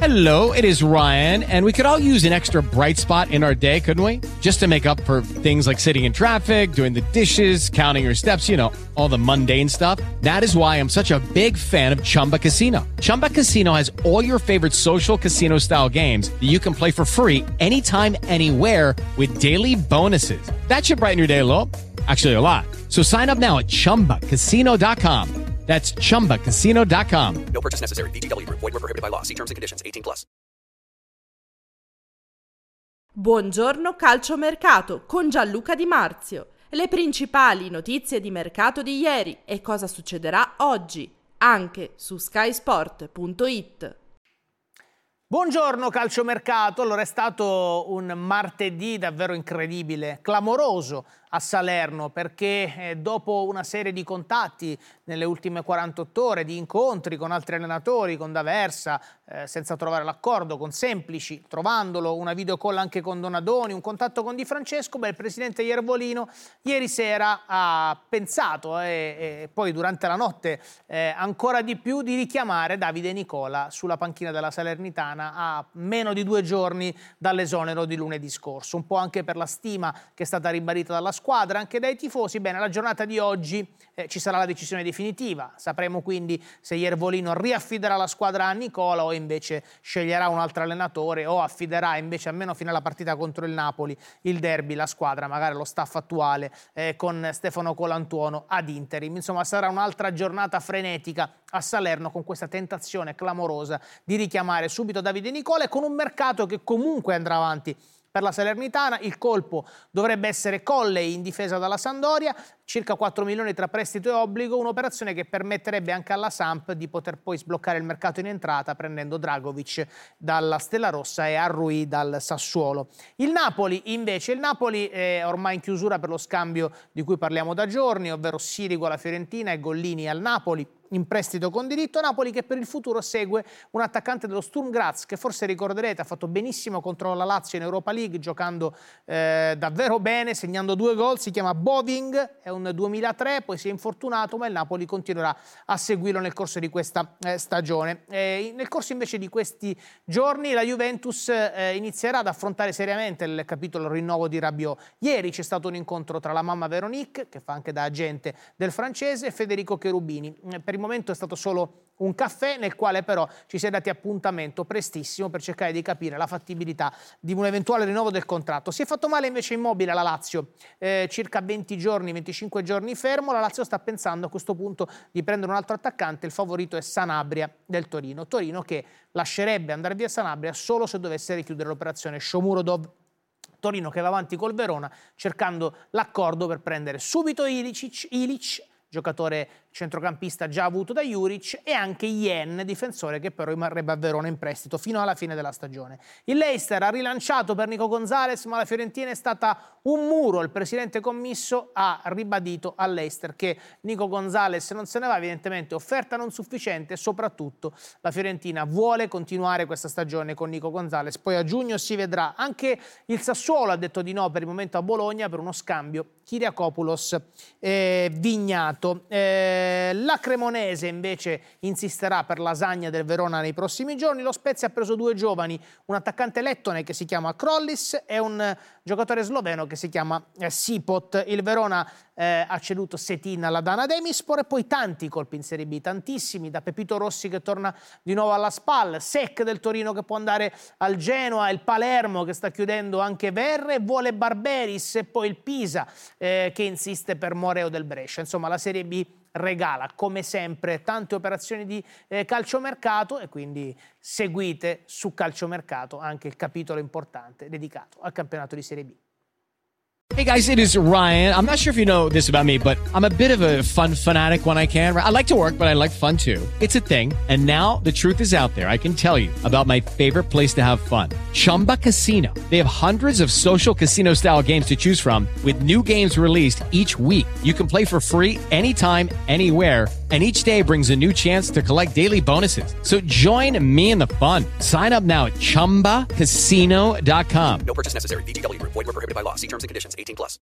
Hello, it is Ryan, and we could all use an extra bright spot in our day, couldn't we? Just to make up for things like sitting in traffic, doing the dishes, counting your steps, you know, all the mundane stuff. That is why I'm such a big fan of Chumba Casino. Chumba Casino has all your favorite social casino-style games that you can play for free anytime, anywhere with daily bonuses. That should brighten your day a little. Actually, a lot. So sign up now at ChumbaCasino.com. That's ChumbaCasino.com. No purchase necessary. VGW Group. Void where prohibited by law. See terms and conditions. 18+. Buongiorno calciomercato con Gianluca Di Marzio. Le principali notizie di mercato di ieri e cosa succederà oggi, anche su skysport.it. Buongiorno calciomercato, allora è stato un martedì davvero incredibile, clamoroso a Salerno, perché dopo una serie di contatti nelle ultime 48 ore, di incontri con altri allenatori, con D'Aversa, senza trovare l'accordo, con Semplici, trovandolo, una videocall anche con Donadoni, un contatto con Di Francesco, il presidente Iervolino ieri sera ha pensato e poi durante la notte ancora di più di richiamare Davide Nicola sulla panchina della Salernitana a meno di 2 giorni dall'esonero di lunedì scorso, un po' anche per la stima che è stata ribadita dalla squadra, anche dai tifosi. Bene, la giornata di oggi ci sarà la decisione definitiva, sapremo quindi se Iervolino riaffiderà la squadra a Nicola o invece sceglierà un altro allenatore o affiderà invece almeno fino alla partita contro il Napoli, il derby, la squadra, magari lo staff attuale con Stefano Colantuono ad interim. Insomma, sarà un'altra giornata frenetica a Salerno con questa tentazione clamorosa di richiamare subito Davide Nicola e con un mercato che comunque andrà avanti per la Salernitana. Il colpo dovrebbe essere Colley in difesa dalla Sampdoria, circa 4 milioni tra prestito e obbligo, un'operazione che permetterebbe anche alla Samp di poter poi sbloccare il mercato in entrata prendendo Dragovic dalla Stella Rossa e Arrui dal Sassuolo. Il Napoli invece, è ormai in chiusura per lo scambio di cui parliamo da giorni, ovvero Sirigu alla Fiorentina e Gollini al Napoli, in prestito con diritto. Napoli che per il futuro segue un attaccante dello Sturm Graz che forse ricorderete ha fatto benissimo contro la Lazio in Europa League, giocando davvero bene, segnando 2 gol, si chiama Boving, è un 2003, poi si è infortunato, ma il Napoli continuerà a seguirlo nel corso di questa stagione. Nel corso invece di questi giorni la Juventus inizierà ad affrontare seriamente il capitolo rinnovo di Rabiot. Ieri c'è stato un incontro tra la mamma Veronique, che fa anche da agente del francese, e Federico Cherubini. Per il momento è stato solo un caffè nel quale però ci si è dati appuntamento prestissimo per cercare di capire la fattibilità di un eventuale rinnovo del contratto. Si è fatto male invece Immobile alla Lazio, circa 20 giorni, 25 giorni fermo. La Lazio sta pensando a questo punto di prendere un altro attaccante, il favorito è Sanabria del Torino che lascerebbe andare via Sanabria solo se dovesse richiudere l'operazione Shomurodov. Torino che va avanti col Verona cercando l'accordo per prendere subito Ilic, giocatore centrocampista già avuto da Juric, e anche Yen, difensore che però rimarrebbe a Verona in prestito fino alla fine della stagione. Il Leicester ha rilanciato per Nico Gonzalez, ma la Fiorentina è stata un muro. Il presidente commisso ha ribadito al Leicester che Nico Gonzalez non se ne va, evidentemente offerta non sufficiente, e soprattutto la Fiorentina vuole continuare questa stagione con Nico Gonzalez. Poi a giugno si vedrà. Anche il Sassuolo ha detto di no per il momento a Bologna per uno scambio Kyriakopoulos Vignato. La Cremonese invece insisterà per Lasagna del Verona nei prossimi giorni. Lo Spezia ha preso 2 giovani, un attaccante lettone che si chiama Krollis e un giocatore sloveno che si chiama Sipot. Il Verona ha ceduto Setin alla Dana Demispor, e poi tanti colpi in Serie B, tantissimi, da Pepito Rossi che torna di nuovo alla SPAL, Sec del Torino che può andare al Genoa, il Palermo che sta chiudendo anche Verre, vuole Barberis, e poi il Pisa che insiste per Moreo del Brescia. Insomma, la Serie B regala come sempre tante operazioni di calciomercato, e quindi seguite su Calciomercato anche il capitolo importante dedicato al campionato di Serie B. Hey guys, it is Ryan. I'm not sure if you know this about me, but I'm a bit of a fun fanatic when I can. I like to work, but I like fun too. It's a thing. And now the truth is out there. I can tell you about my favorite place to have fun. Chumba Casino. They have hundreds of social casino style games to choose from with new games released each week. You can play for free anytime, anywhere. And each day brings a new chance to collect daily bonuses. So join me in the fun. Sign up now at ChumbaCasino.com. No purchase necessary. VGW Group. Void where prohibited by law. See terms and conditions. 18+.